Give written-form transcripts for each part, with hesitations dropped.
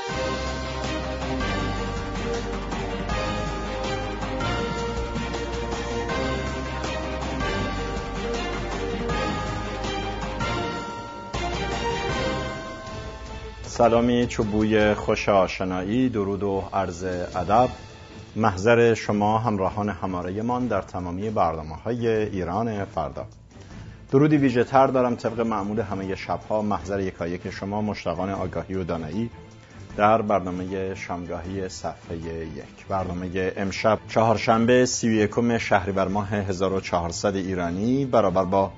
سلامی چوبوی خوش آشنایی، درود و عرض ادب محضر شما همراهان هماره من در تمامی برنامه‌های ایران فردا. درودی ویژه تر دارم طبق معمول همه شب‌ها محضر یکایک شما مشتاقان آگاهی و دانایی در برنامه شامگاهی صفحه 1. برنامه امشب چهارشنبه 31 شهریور ماه 1400 ایرانی برابر با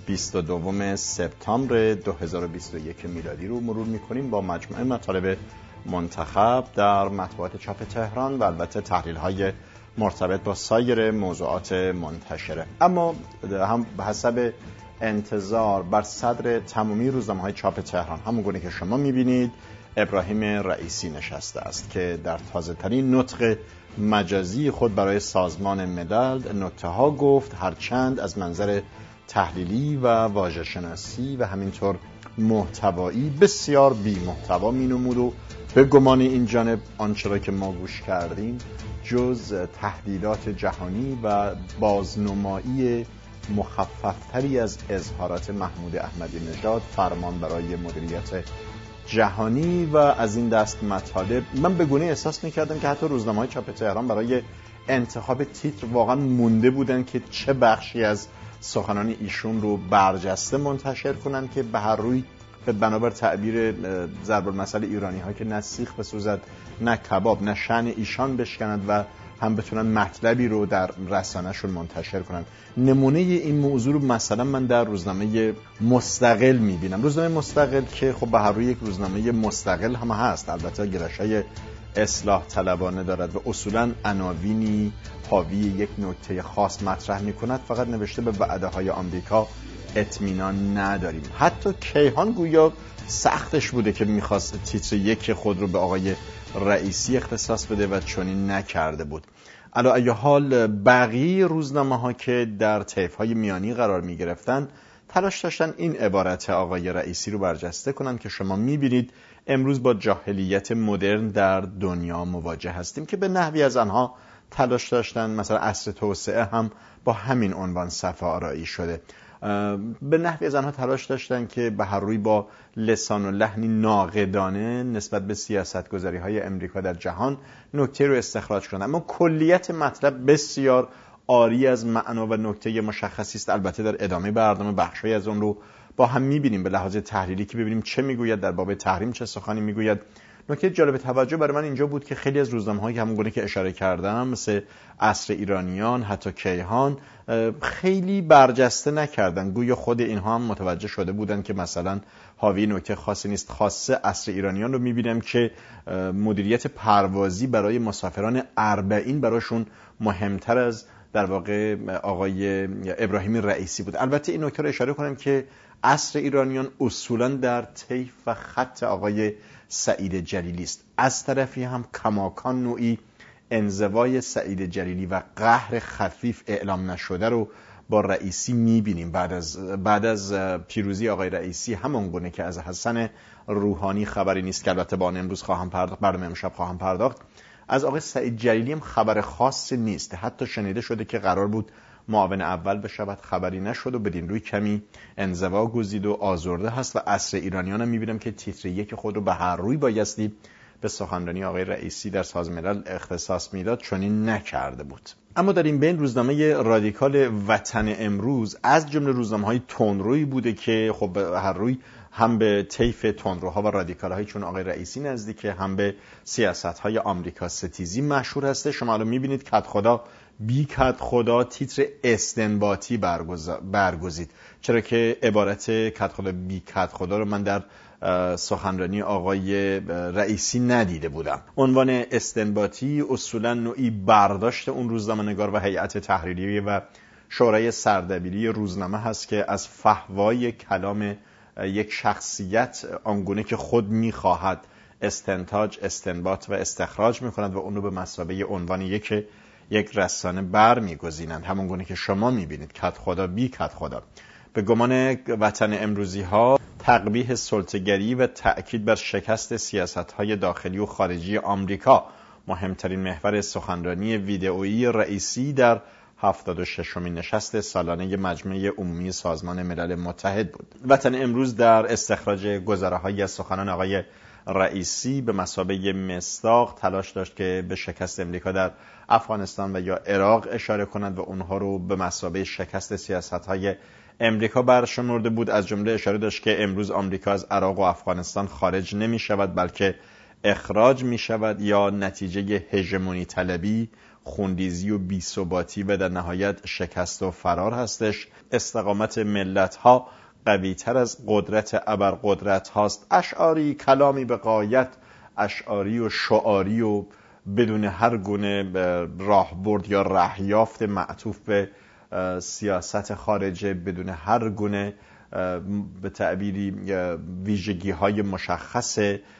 22 سپتامبر 2021 میلادی رو مرور می‌کنیم با مجموعه مطالب منتخب در مطبوعات چاپ تهران و البته تحلیل‌های مرتبط با سایر موضوعات منتشره. اما هم به حسب انتظار بر صدر تمامی روزنامه‌های چاپ تهران همونگونه که شما می‌بینید ابراهیم رئیسی نشسته است که در تازه‌ترین نطق مجازی خود برای سازمان ملل نکته‌ها گفت، هرچند از منظر تحلیلی و واژه‌شناسی و همینطور محتوایی بسیار بی محتوا می‌نمود و به گمان این جانب آنچه را که ما گوش کردیم جز تهدیدات جهانی و بازنمایی مخففتری از اظهارات محمود احمدی نژاد فرمان برای مدیریت جهانی و از این دست مطالب من به گونه احساس می‌کردم که حتی روزنامه‌های چاپ تهران برای انتخاب تیتر واقعا مونده بودن که چه بخشی از سخنان ایشون رو برجسته منتشر کنن که به هر روی به بنابر تعبیر ضرب المثل ایرانی ها که نه سیخ بسوزد نه کباب، نه شأن ایشان بشکند و هم بتونن مطلبی رو در رسانه‌شون منتشر کنن. نمونه این موضوع رو مثلا من در روزنامه مستقل میبینم. روزنامه مستقل که خب به هر روی یک روزنامه مستقل هم هست، البته گرایش‌های اصلاح طلبانه دارد و اصولاً عناوینی حاوی یک نکته خاص مطرح می‌کند، فقط نوشته به وعده‌های آمریکا اطمینان نداریم. حتی کیهان گویا سختش بوده که می‌خواست تیتر 1 خود رو به آقای رئیسی اختصاص بده و چنین نکرده بود. علی ای حال بقیه روزنامه‌ها که در طیف‌های میانی قرار می‌گرفتن تلاش داشتن این عبارت آقای رئیسی رو برجسته کنن که شما می‌بینید امروز با جاهلیت مدرن در دنیا مواجه هستیم که به نحوی از آنها تلاش داشتن، مثلا عصر توسعه هم با همین عنوان صفحه آرایی شده، به نحوی از آنها تلاش داشتن که به هر روی با لسان و لحنی ناقدانه نسبت به سیاستگذاری‌های امریکا در جهان نکته رو استخراج کنند. اما کلیت مطلب بسیار عاری از معنا و نکته مشخصی است. البته در ادامه برنامه بخشی از اون رو با هم می‌بینیم به لحاظ تحلیلی که ببینیم چه میگوید در باب تحریم، چه سخنی میگوید. نکته جالب توجه برای من اینجا بود که خیلی از روزنامه‌هایی همونگونه که اشاره کردم مثل عصر ایرانیان، حتی کیهان، خیلی برجسته نکردن. گویا خود اینها هم متوجه شده بودن که مثلا حاوی نکته خاصی نیست. خاصه عصر ایرانیان رو می‌بینم که مدیریت پروازی برای مسافران اربعین براشون مهمتر از در واقع آقای ابراهیم رئیسی بود. البته این نکته رو اشاره کنم که عصر ایرانیان اصولاً در طیف و خط آقای سعید جلیلی است. از طرفی هم کماکان نوعی انزوای سعید جلیلی و قهر خفیف اعلام نشده رو با رئیسی می‌بینیم. بعد از پیروزی آقای رئیسی همان گونه که از حسن روحانی خبری نیست که البته با آن امروز برنامه امشب خواهم پرداخت، از آقای سعید جلیلی هم خبر خاصی نیست. حتی شنیده شده که قرار بود معاون اول بشود، خبری نشد و بدین روی کمی انزوا گزید و آزرده هست و عصر ایرانیان هم می‌بینم که تیتر 1 خود رو به هر روی بایستی به سخنرانی آقای رئیسی در سازمان ملل اختصاص میداد، چنین نکرده بود. اما در این بین روزنامه رادیکال وطن امروز از جمله روزنامه‌های تندرویی بوده که خب به هر روی هم به طیف تندروها و رادیکال‌های چون آقای رئیسی نزدیکه، هم به سیاست‌های آمریکا ستیزی مشهور هسته. شما الان می‌بینید کد خدا بی کد خدا تیتر استنباطی برگزید، چرا که عبارت کد خدا بی کد خدا رو من در سخنرانی آقای رئیسی ندیده بودم. عنوان استنباطی اصولا نوعی برداشت اون روزنامه‌نگار و هیئت تحریریه و شورای سردبیری روزنامه هست که از فحوای کلام یک شخصیت آنگونه که خود می‌خواهد استنتاج، استنباط و استخراج می‌کند و اون رو به مثابه عنوان یک رسانه برمی‌گزینند، همون گونه که شما می‌بینید کد خدا بی کد خدا. به گمان وطن امروزی ها تقبیح سلطه‌گری و تأکید بر شکست سیاست‌های داخلی و خارجی آمریکا مهمترین محور سخنرانی ویدئویی رئیسی در 76مین نشست سالانه مجمع عمومی سازمان ملل متحد بود. وطن امروز در استخراج گزاره‌هایی از سخنان آقای رئیسی به مثابه مصداق تلاش داشت که به شکست امریکا در افغانستان و یا عراق اشاره کند و اونها رو به مثابه شکست سیاست‌های امریکا برشمرده بود. از جمله اشاره داشت که امروز آمریکا از عراق و افغانستان خارج نمی شود بلکه اخراج می شود یا نتیجه هژمونی طلبی، خونریزی و بی‌ثباتی و در نهایت شکست و فرار هستش. استقامت ملت‌ها قوی‌تر از قدرت ابرقدرت هاست. اشعاری کلامی به غایت اشعاری و شعاری و بدون هر گونه راهبرد یا رهیافت معطوف به سیاست خارجه، بدون هر گونه به تعبیری ویژگی‌های مشخص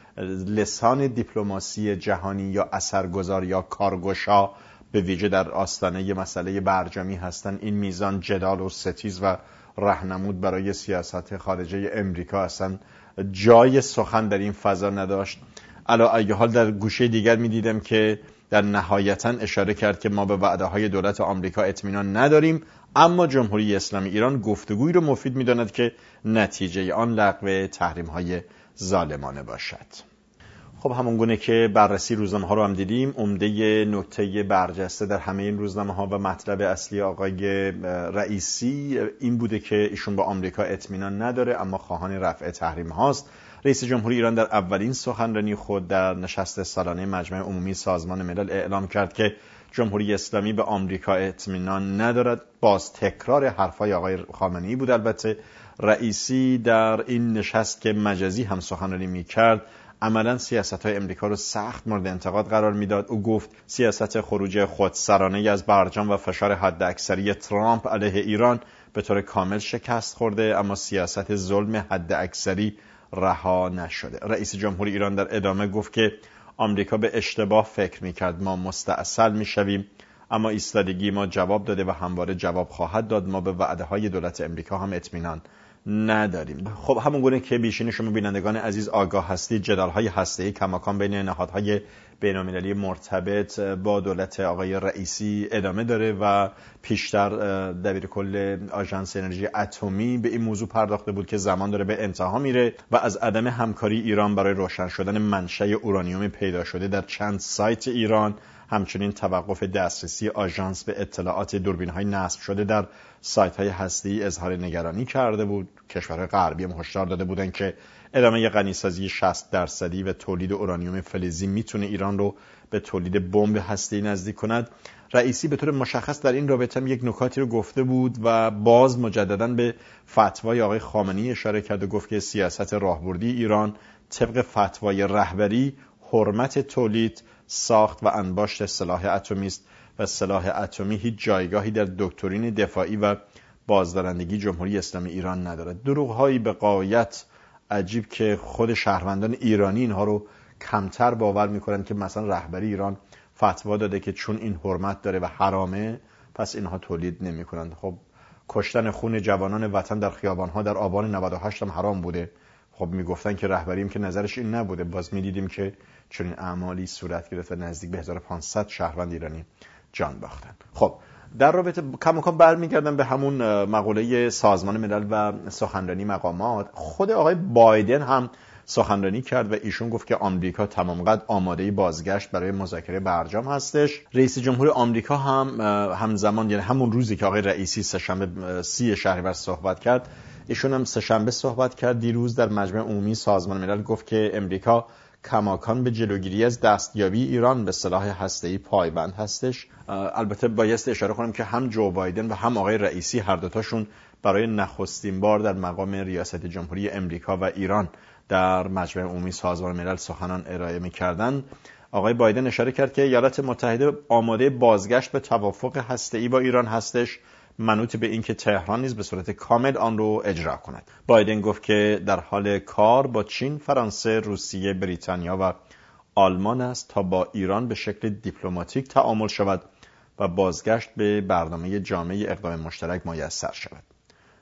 لسان دیپلماسی جهانی یا اثرگذار یا کارگشا به ویژه در آستانه مسئله برجامی هستند. این میزان جدال و ستیز و راهنمود برای سیاست خارجه امریکا اصلا جای سخن در این فضا نداشت. علی ای حال در گوشه دیگر می‌دیدم که در نهایتاً اشاره کرد که ما به وعده‌های دولت آمریکا اطمینان نداریم، اما جمهوری اسلامی ایران گفتگویی رو مفید می‌داند که نتیجه آن لغو تحریم‌های ظالمانه باشد. خب همون گونه که بررسی روزنامه‌ها رو هم دیدیم، عمده نکته برجسته در همه این روزنامه‌ها و مطلب اصلی آقای رئیسی این بوده که ایشون به آمریکا اطمینان نداره اما خواهان رفع تحریم هاست. رئیس جمهوری ایران در اولین سخنرانی خود در نشست سالانه مجمع عمومی سازمان ملل اعلام کرد که جمهوری اسلامی به آمریکا اطمینان ندارد. باز تکرار حرفای آقای خامنه‌ای بود. البته رئیسی در این نشست که مجازی هم سخنرانی می‌کرد عملاً سیاست‌های امریکا رو سخت مورد انتقاد قرار میداد. او گفت سیاست خروج خودسرانه از برجام و فشار حداکثری ترامپ علیه ایران به طور کامل شکست خورده اما سیاست ظلم حداکثری رها نشده. رئیس جمهوری ایران در ادامه گفت که آمریکا به اشتباه فکر می‌کرد ما مستعسل می‌شویم اما ایستادگی ما جواب داده و همواره جواب خواهد داد. ما به وعده‌های دولت امریکا هم اطمینان نداریم. خب همون گونه که بیشین شما بینندگان عزیز آگاه هستید، جدال‌های هسته‌ای کماکان بین نهادهای بین‌المللی مرتبط با دولت آقای رئیسی ادامه داره و پیشتر دبیرکل آژانس انرژی اتمی به این موضوع پرداخته بود که زمان داره به انتها میره و از عدم همکاری ایران برای روشن شدن منشأ اورانیوم پیدا شده در چند سایت ایران، همچنین توقف دسترسی آژانس به اطلاعات دوربین‌های نصب شده در سایت‌های هسته‌ای اظهار نگرانی کرده بود. کشورهای غربی هم هشدار داده بودند که ادامه غنیسازی 60% و تولید اورانیوم فلزی میتونه ایران رو به تولید بمب هسته‌ای نزدیک کند. رئیسی به طور مشخص در این رابطه هم یک نکاتی رو گفته بود و باز مجدداً به فتوای آقای خامنه‌ای اشاره کرد و گفت که سیاست راهبردی ایران طبق فتوای رهبری حرمت تولید، ساخت و انباشت سلاح اتمی است و سلاح اتمی هیچ جایگاهی در دکترین دفاعی و بازدارندگی جمهوری اسلامی ایران ندارد. دروغ‌هایی به غایت عجیب که خود شهروندان ایرانی اینها رو کمتر باور می‌کنند که مثلا رهبری ایران فتوا داده که چون این حرمت داره و حرامه پس اینها تولید نمی‌کنند. خب کشتن خون جوانان وطن در خیابان‌ها در آبان 98 هم حرام بوده. خب میگفتن که رهبریم که نظرش این نبوده. باز میدیدیم که چون این اعمالی صورت گرفت و نزدیک به 1500 شهروند ایرانی جان باختن. خب در رابطه کماکان برمیگردم به همون مقوله سازمان ملل و سخنرانی مقامات. خود آقای بایدن هم سخنرانی کرد و ایشون گفت که آمریکا تمام قد آماده بازگشت برای مذاکره برجام هستش. رئیس جمهور آمریکا هم همزمان یعنی همون روزی که آقای رئیسی سه‌شنبه 30 شهریور صحبت کرد، ایشون هم سه‌شنبه صحبت کرد. دیروز در مجمع عمومی سازمان ملل گفت که امریکا کماکان به جلوگیری از دستیابی ایران به سلاح هسته‌ای پایبند هستش. البته بایستی اشاره کنم که هم جو بایدن و هم آقای رئیسی هر دوتاشون برای نخستین بار در مقام ریاست جمهوری امریکا و ایران در مجمع عمومی سازمان ملل سخنان ارائه می‌کردند. آقای بایدن اشاره کرد که ایالات متحده آماده بازگشت به توافق هسته‌ای با ایران هستش، منوط به اینکه تهران نیز به صورت کامل آن رو اجرا کند. بایدن گفت که در حال کار با چین، فرانسه، روسیه، بریتانیا و آلمان است تا با ایران به شکل دیپلماتیک تعامل شود و بازگشت به برنامه جامع اقدام مشترک میسر شود.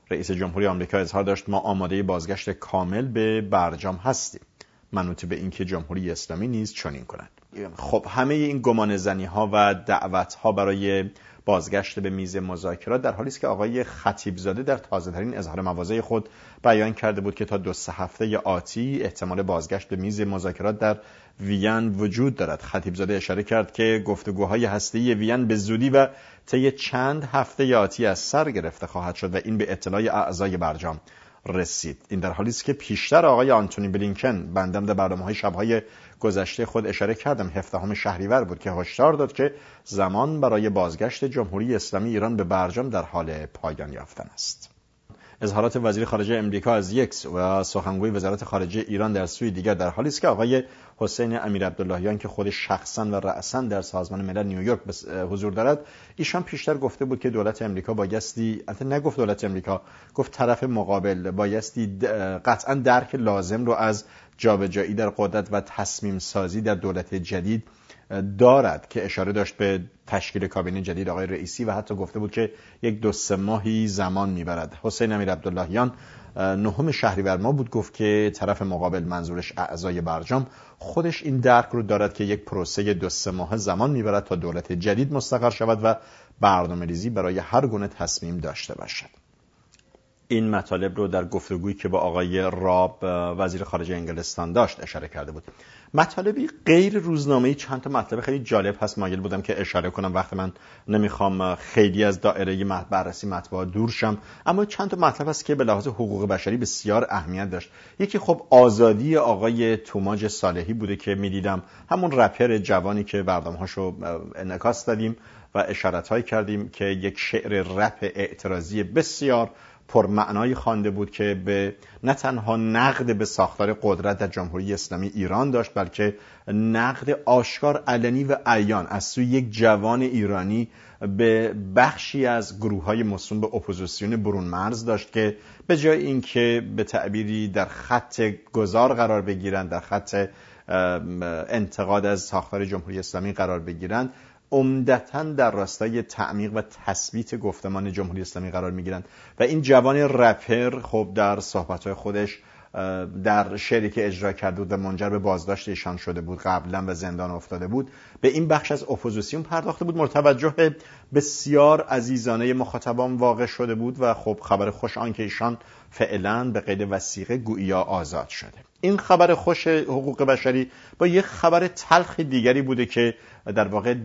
رئیس جمهوری آمریکا اظهار داشت ما آماده بازگشت کامل به برجام هستیم، منوط به اینکه جمهوری اسلامی نیز چنین کند. خب همه این گمانه‌زنی‌ها و دعوت‌ها برای بازگشت به میز مذاکرات در حالی است که آقای خطیبزاده در تازه‌ترین اظهار مواضع خود بیان کرده بود که تا 2-3 هفته آتی احتمال بازگشت به میز مذاکرات در وین وجود دارد. خطیبزاده اشاره کرد که گفتگوهای هسته‌ای وین به زودی و طی چند هفته آتی از سر گرفته خواهد شد و این به اطلاع اعضای برجام رسید. این در حالی است که پیشتر آقای آنتونی بلینکن بندم در برنامه‌های شب‌های گذشته خود اشاره کردم 17 شهریور بود که هشدار داد که زمان برای بازگشت جمهوری اسلامی ایران به برجام در حال پایان یافتن است. اظهارات وزیر خارجه امریکا از یک سو و سخنگوی وزارت خارجه ایران در سوی دیگر در حالی است که آقای حسین امیرعبداللهیان که خود شخصا و رأسا در سازمان ملل نیویورک حضور دارد، ایشان پیشتر گفته بود که دولت امریکا بایستی، البته نگفت دولت امریکا، گفت طرف مقابل بایستی قطعا درک لازم رو از جابجایی در قدرت و تصمیم سازی در دولت جدید دارد که اشاره داشت به تشکیل کابینه جدید آقای رئیسی و حتی گفته بود که 1-2-3 ماهی زمان میبرد. حسین امیرعبداللهیان 9 شهریور ماه بود گفت که طرف مقابل منظورش اعضای برجام خودش این درک رو دارد که یک پروسه 2-3 ماه زمان میبرد تا دولت جدید مستقر شود و برنامه‌ریزی برای هر گونه تصمیم داشته باشد. این مطالب رو در گفتگویی که با آقای راب وزیر خارجه انگلستان داشت اشاره کرده بود. مطالبی غیر روزنامه‌ای چند تا مطلب خیلی جالب هست، مایل بودم که اشاره کنم، وقت من نمیخوام خیلی از دایره بررسی مطبوعات دور شم، اما چند تا مطلب هست که به لحاظ حقوق بشری بسیار اهمیت داشت. یکی خب آزادی آقای توماج صالحی بوده که میدیدم همون رپر جوانی که برنامه‌هاشو انعکاس دادیم و اشارت‌هایی کردیم که یک شعر رپ اعتراضی بسیار پرمعنایی خوانده بود که به نه تنها نقد به ساختار قدرت در جمهوری اسلامی ایران داشت، بلکه نقد آشکار علنی و عیان از سوی یک جوان ایرانی به بخشی از گروه‌های موسوم به اپوزیسیون برون مرز داشت که به جای اینکه به تعبیری در خط گذار قرار بگیرند، در خط انتقاد از ساختار جمهوری اسلامی قرار بگیرند، عمدتاً در راستای تعمیق و تثبیت گفتمان جمهوری اسلامی قرار می‌گیرند و این جوان رپر خب در صحبت‌های خودش در شعری که اجرا کرده بود و منجر به بازداشت ایشان شده بود، قبلا و زندان افتاده بود، به این بخش از اپوزیسیون پرداخته بود. متوجه بسیار عزیزانه مخاطبان واقع شده بود و خب خبر خوش آن که ایشان فعلا به قید وثیقه گوییا آزاد شده. این خبر خوش حقوق بشری با یک خبر تلخ دیگری بوده که در واقع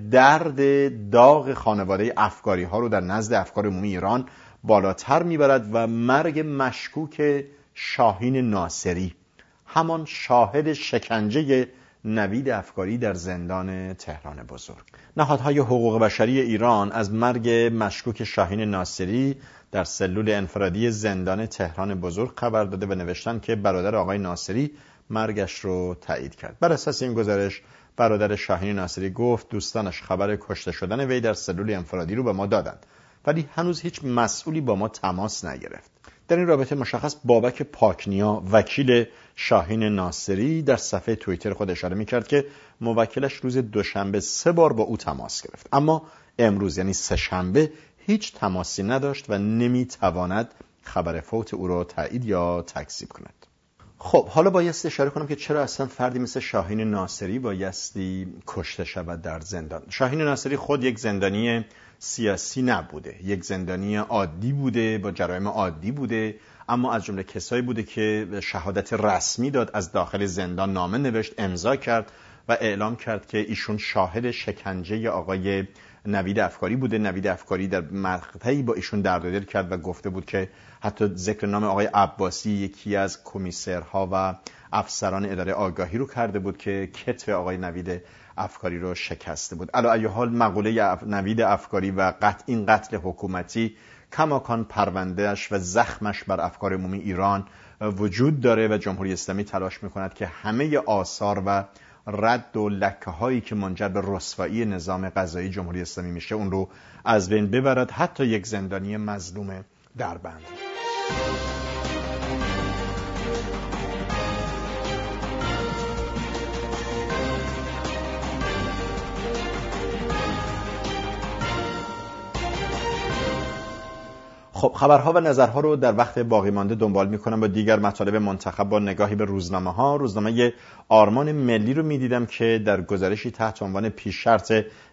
درد داغ خانواده افکاری ها رو در نزد افکار عمومی ایران بالاتر میبرد و مرگ مشکوک شاهین ناصری، همان شاهد شکنجه نوید افکاری در زندان تهران بزرگ. نهادهای حقوق بشری ایران از مرگ مشکوک شاهین ناصری در سلول انفرادی زندان تهران بزرگ خبر داده و نوشتن که برادر آقای ناصری مرگش رو تایید کرد. بر اساس این گزارش برادر شاهین ناصری گفت دوستانش خبر کشته شدن وی در سلول انفرادی رو به ما دادند، ولی هنوز هیچ مسئولی با ما تماس نگرفت. در این رابطه مشخص بابک پاکنیا وکیل شاهین ناصری در صفحه توییتر خود اشاره می‌کرد که موکلش روز دوشنبه 3 بار با او تماس گرفت، اما امروز یعنی سه‌شنبه هیچ تماسی نداشت و نمی‌تواند خبر فوت او را تایید یا تکذیب کند. خب حالا بایستی اشاره کنم که چرا اصلا فردی مثل شاهین ناصری بایستی کشته شود در زندان. شاهین ناصری خود یک زندانی سیاسی نبوده، یک زندانی عادی بوده، با جرایم عادی بوده، اما از جمله کسایی بوده که شهادت رسمی داد، از داخل زندان نامه نوشت، امضا کرد و اعلام کرد که ایشون شاهد شکنجه آقای نوید افکاری بوده. نوید افکاری در مقطعی با ایشون درد و دل کرد و گفته بود که حتی ذکر نام آقای عباسی، یکی از کمیسرها و افسران اداره آگاهی رو کرده بود که کتف آقای نوید افکاری رو شکسته بود. علی ای حال مقوله نوید افکاری و این قتل حکومتی کماکان پروندهش و زخمش بر افکار عمومی ایران وجود داره و جمهوری اسلامی تلاش میکند که همه آثار و رد و لکه هایی که منجر به رسوایی نظام قضایی جمهوری اسلامی میشه اون رو از بین ببرد، حتی یک زندانی مظلوم دربند. خب خبرها و نظرها رو در وقت باقی مانده دنبال میکنم با دیگر مطالب منتخب با نگاهی به روزنامه‌ها. روزنامه آرمان ملی رو میدیدم که در گزارشی تحت عنوان پیش شرط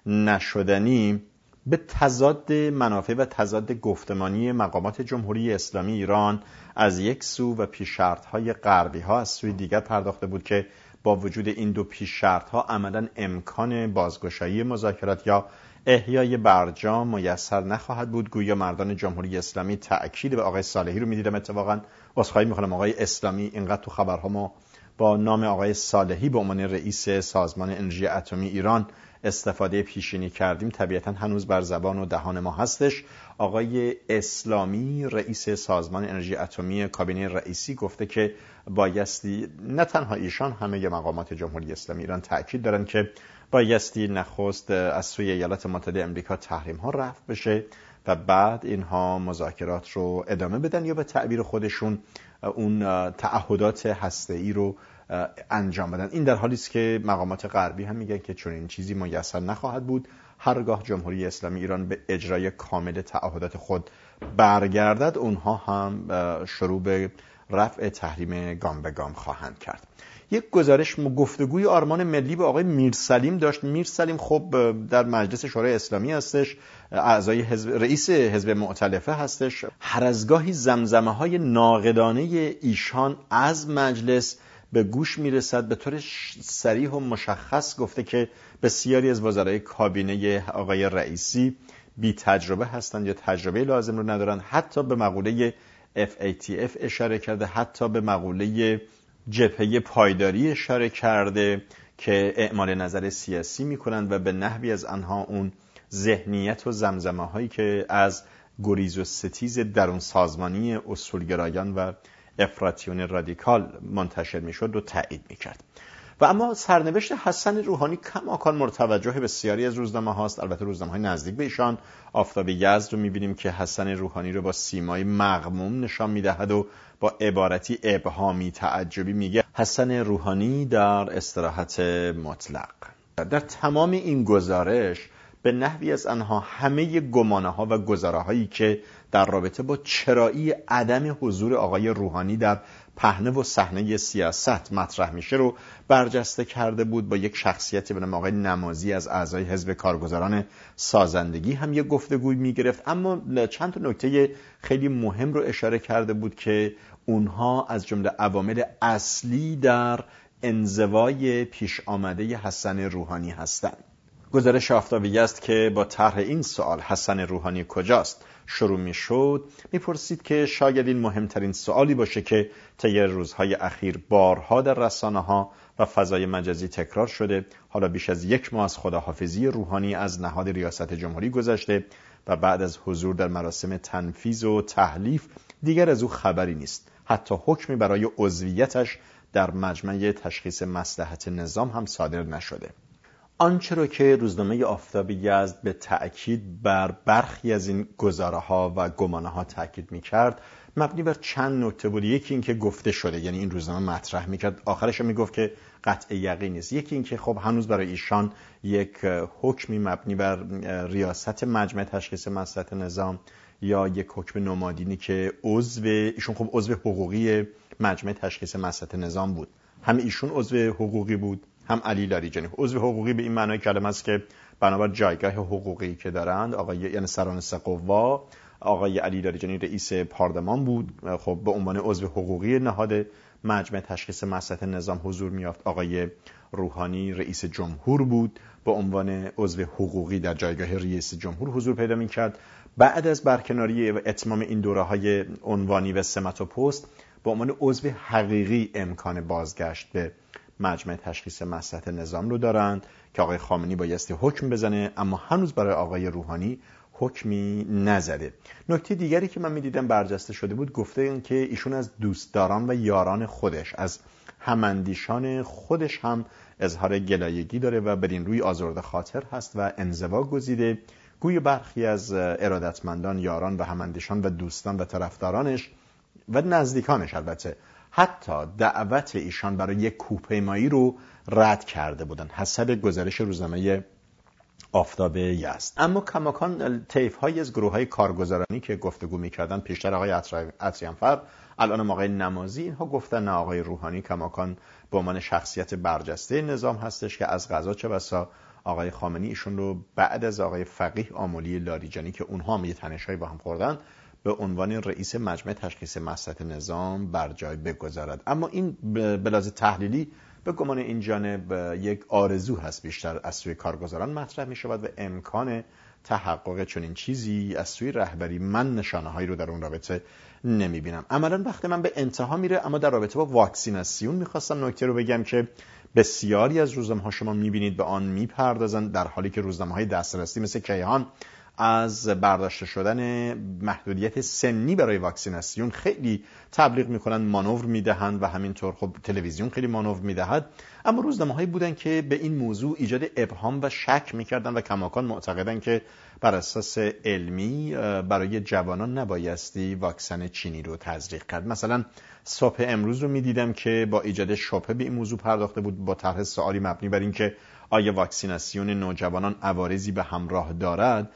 نشدنی به تضاد منافع و تضاد گفتمانی مقامات جمهوری اسلامی ایران از یک سو و پیش شرط‌های غربی‌ها از سوی دیگر پرداخته بود که با وجود این دو پیش شرط‌ها عملاً امکان بازگشایی مذاکرات یا احیای برجام میسر نخواهد بود. گویا مردان جمهوری اسلامی تأکید به آقای صالحی رو می‌دیدم، اتفاقاً عذرخواهی می‌کنم آقای اسلامی، اینقدر تو خبرها ما با نام آقای صالحی به عنوان رئیس سازمان انرژی اتمی ایران استفاده پیشینی کردیم، طبیعتاً هنوز بر زبان و دهان ما هستش. آقای اسلامی رئیس سازمان انرژی اتمی کابینه رئیسی گفته که بایستی، نه تنها ایشان، همه مقامات جمهوری اسلامی ایران تأکید دارن که بایستی نخست از سوی ایالات متحده آمریکا تحریم ها رفع بشه و بعد اینها مذاکرات رو ادامه بدن یا به تعبیر خودشون اون تعهدات هسته‌ای رو انجام بدن. این در حالی است که مقامات غربی هم میگن که چون این چیزی میسر نخواهد بود. هرگاه جمهوری اسلامی ایران به اجرای کامل تعهدات خود برگردد، اونها هم شروع به رفع تحریم گام به گام خواهند کرد. یک گزارش گفتگوی آرمان ملی با آقای میرسلیم داشت. میرسلیم خب در مجلس شورای اسلامی هستش، اعضای رئیس حزب مؤتلفه هستش. هر از گاهی زمزمه‌های ناقدانه ایشان از مجلس به گوش میرسد. به طور صریح و مشخص گفته که بسیاری از وزرای کابینه آقای رئیسی بی تجربه هستند یا تجربه لازم رو ندارند. حتی به مقوله FATF اشاره کرده، حتی به مقوله جبهه پایداری اشاره کرده که اعمال نظر سیاسی میکنند و به نحوی از آنها اون ذهنیت و زمزمه هایی که از گریز و ستیز درون سازمانی اصولگرایان و افراطیون رادیکال منتشر میشد و تایید میکرد. و اما سرنوشت حسن روحانی کماکان مرتوجه بسیاری از روزنامه هاست، البته روزنامه های نزدیک به ایشان. آفتاب یزد رو میبینیم که حسن روحانی رو با سیمای مغموم نشان میدهد و با عبارتی ابهامی تعجبی میگه حسن روحانی در استراحت مطلق. در تمام این گزارش به نحوی از آنها همه گمانه ها و گزاره هایی که در رابطه با چرایی عدم حضور آقای روحانی در پهنه و صحنه سیاست مطرح میشه رو برجسته کرده بود. با یک شخصیتی به نام آقای نمازی از اعضای حزب کارگزاران سازندگی هم یک گفتگوی میگرفت، اما چند تا نکته خیلی مهم رو اشاره کرده بود که اونها از جمله عوامل اصلی در انزوای پیش آمده حسن روحانی هستند. گزارش آفتابی است که با طرح این سوال حسن روحانی کجاست شروع می شد. می پرسید که شاید این مهمترین سوالی باشه که طی روزهای اخیر بارها در رسانه ها و فضای مجازی تکرار شده. حالا بیش از 1 ماه از خداحافظی روحانی از نهاد ریاست جمهوری گذشته و بعد از حضور در مراسم تنفیذ و تحلیف دیگر از او خبری نیست. حتی حکمی برای عضویتش در مجمع تشخیص مصلحت نظام هم صادر نشده. آنچه را که روزنامه آفتاب یزد به تأکید بر برخی از این گزاره‌ها و گمانه‌ها تأکید می‌کرد مبنی بر چند نکته بود. یکی این که گفته شده، یعنی این روزنامه مطرح می‌کرد، آخرش هم میگفت که قطع یقین نیست. یکی این که خب هنوز برای ایشان یک حکمی مبنی بر ریاست مجمع تشخیص مصلحت نظام یا یک حکم نمادینی که ایشون خب عضو حقوقی مجمع تشخیص مصلحت نظام بود، هم ایشون عضو حقوقی بود، هم علی لاریجانی. عضو حقوقی به این معنای کلمه است که بنابر جایگاه حقوقی که دارند، آقای یعنی سران سه قوا، آقای علی لاریجانی رئیس پارلمان بود، خب به عنوان عضو حقوقی نهاد مجمع تشخیص مصلحت نظام حضور می‌یافت. آقای روحانی رئیس جمهور بود، به عنوان عضو حقوقی در جایگاه رئیس جمهور حضور پیدا می‌کرد. بعد از برکناری و اتمام این دوره‌های عنوانی و سمت و پست، به عنوان عضو حقیقی امکان بازگشت به مجمع تشخیص مصلحت نظام رو دارند که آقای خامنه‌ای بایستی حکم بزنه، اما هنوز برای آقای روحانی حکمی نزده. نکته دیگری که من می‌دیدم برجسته شده بود، گفته این که ایشون از دوستداران و یاران خودش، از هماندیشان خودش هم اظهار گلایگی داره و بدین روی آزرده خاطر هست و انزوا گزیده. گویا برخی از ارادتمندان، یاران و هماندیشان و دوستان و طرفدارانش و نزدیکانش البته حتی دعوت ایشان برای یک کوهپیمایی رو رد کرده بودند. حسب گزارش روزنامه آفتاب یزد. اما کماکان طیف‌هایی از گروه‌های کارگزارانی که گفتگو می‌کردن، پیشتر آقای اطریانفر، الان آقای نمازی، اینها گفتن نه، آقای روحانی کماکان به عنوان شخصیت برجسته نظام هستش که از قضا چه بسا آقای خامنه‌ای ایشون رو بعد از آقای فقیه آملی لاریجانی که اونها هم یه تنش‌هایی با هم خوردن به عنوان رئیس مجمع تشخیص مصلحت نظام بر جای بگذارد. اما این به لحاظ تحلیلی به گمان این جانب یک آرزو هست بیشتر از سوی کارگزاران مطرح می شود و امکان تحقق چنین چیزی از سوی رهبری من نشانه‌هایی رو در اون رابطه نمی بینم. عملاً وقت من به انتها میره، اما در رابطه با واکسیناسیون میخواستم نکته رو بگم که بسیاری از روزنامه‌ها شما میبینید به آن میپردازن، در حالی که روزنامه‌های دسترسی مثل کیهان از برداشته شدن محدودیت سنی برای واکسیناسیون خیلی تبلیغ میکنن، مانور میدهند و همینطور خب تلویزیون خیلی مانور میدهد. اما روزنامه‌هایی بودن که به این موضوع ایجاد ابهام و شک میکردن و کماکان معتقدن که بر اساس علمی برای جوانان نبایستی واکسن چینی رو تزریق کرد. مثلا صبح امروز رو میدیدم که با ایجاد شبهه به این موضوع پرداخته بود با طرح سوالی مبنی بر اینکه آیا واکسیناسیون نوجوانان عوارضی به همراه دارد.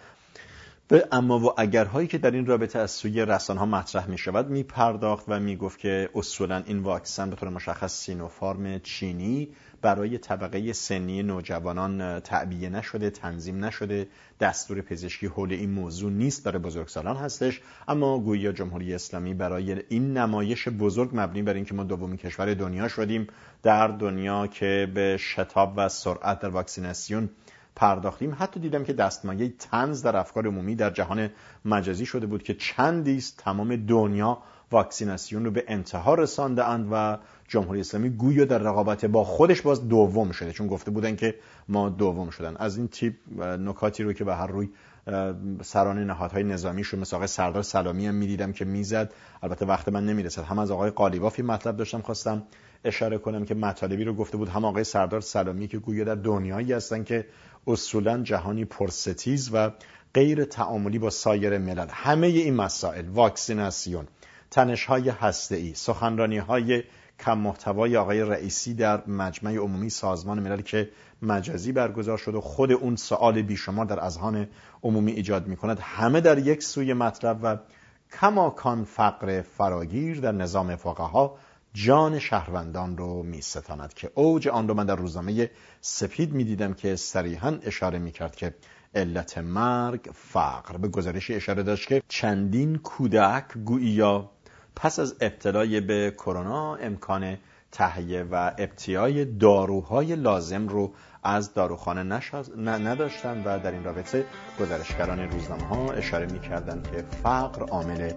به اما و اگرهایی که در این رابطه از سوی رسانه‌ها مطرح می شود می پرداخت و می گفت که اصولا این واکسن به طور مشخص سینوفارم چینی برای طبقه سنی نوجوانان تعبیه نشده، تنظیم نشده، دستور پزشکی حول این موضوع نیست، برای بزرگسالان هستش. اما گویا جمهوری اسلامی برای این نمایش بزرگ مبنی بر اینکه ما دومین کشور دنیا شدیم در دنیا که به شتاب و سرعت در واکسیناسیون پرداختیم، حتی دیدم که دستمایه طنز در افکار عمومی در جهان مجازی شده بود که چندی است تمام دنیا واکسیناسیون رو به انتها رسانده اند و جمهوری اسلامی گویا در رقابت با خودش باز دوم شده، چون گفته بودن که ما دوم شدن. از این تیپ نکاتی رو که به هر روی سران نهادهای نظامیشو مثل آقای سردار سلامی هم میدیدم که میزد. البته وقت من نمیرسد، هم از آقای قالیباف مطلب داشتم خواستم اشاره کنم که مطالبی رو گفته بود، هم آقای سردار سلامی که گویا در دنیایی هستن که اصولا جهانی پرستیز و غیر تعاملی با سایر ملل. همه این مسائل، واکسیناسیون، تنش‌های هسته‌ای، سخنرانی‌های کم محتوای آقای رئیسی در مجمع عمومی سازمان ملل که مجازی برگزار شد و خود اون سوال بیشمار در اذهان عمومی ایجاد می‌کند، همه در یک سوی مطلب و کماکان فقر فراگیر در نظام فقها جان شهروندان رو می‌ستاند که اوج آن رو من در روزنامه سپید می‌دیدم که صریحاً اشاره می‌کرد که علت مرگ فقر. به گزارشی اشاره داشت که چندین کودک گویا پس از ابتلای به کرونا امکان تهیه و ابتیای داروهای لازم رو از داروخانه نداشتن و در این رابطه گزارشگران روزنامه‌ها اشاره می‌کردند که فقر عامل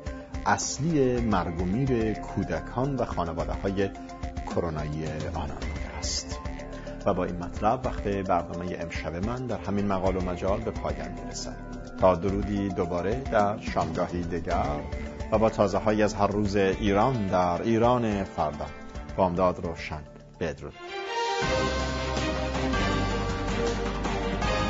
اصلی مرگ و میر کودکان و خانواده‌های کرونایی آنان است. و با این مطلب وقت برنامه امشب من در همین مقال و مجال به پایان میرسد. تا درودی دوباره در شامگاهی دیگر و با تازه‌هایی از هر روز ایران در ایران فردا. بامداد روشن. بدرود.